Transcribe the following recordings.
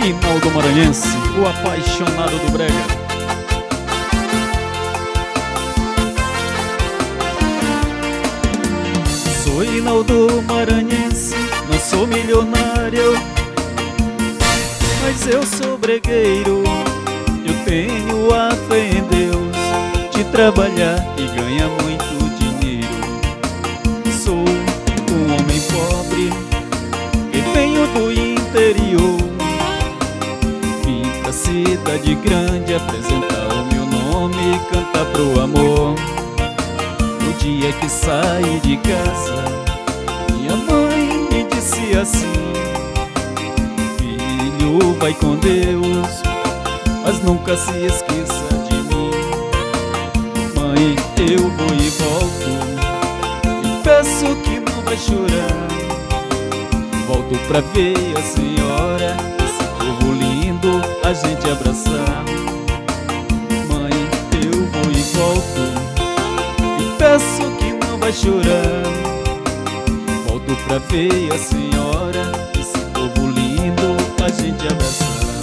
Hinaldo Maranhense, o apaixonado do brega. Sou Hinaldo Maranhense, não sou milionário, mas eu sou bregueiro. Eu tenho a fé em Deus de trabalhar e ganhar muito dinheiro. Sou um homem pobre e venho do interior. Cidade grande, apresentar o meu nome e cantar pro amor. No dia que saí de casa, minha mãe me disse assim: filho, vai com Deus, mas nunca se esqueça de mim. Mãe, eu vou e volto, e peço que não vai chorar. Volto pra ver a senhora, povo lindo, a gente abraçar. Mãe, eu vou e volto, e peço que não vai chorar. Volto pra ver a senhora, esse povo lindo, a gente abraçar.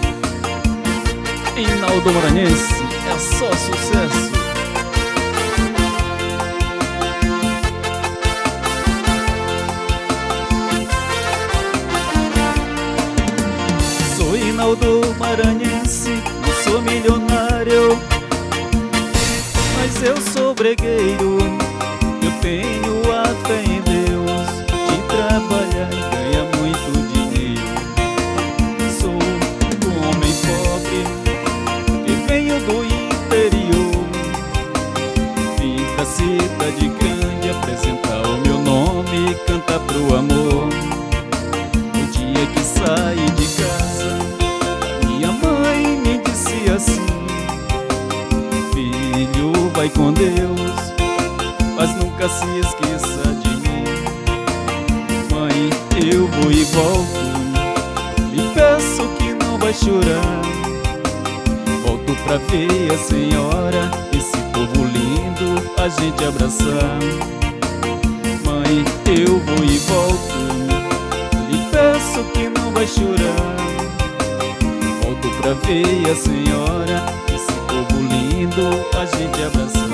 Hinaldo Maranhense, é só sucesso. Hinaldo Maranhense, não sou milionário, mas eu sou bregueiro. Eu tenho a fé em Deus de trabalhar e ganhar muito dinheiro. Sou um homem pobre e venho do interior. Vim pra cidade grande apresentar o meu nome e cantar pro amor. No dia que saí de casa, minha mãe me disse assim: filho, vai com Deus, mas nunca se esqueça de mim. Mãe, eu vou e volto, lhe peço que não vai chorar. Volto pra ver a senhora, esse povo lindo, a gente abraçar. Mãe, eu vou e volto, lhe peço que não vai chorar. Volto pra ver a senhora, esse povo lindo, a gente abraçar.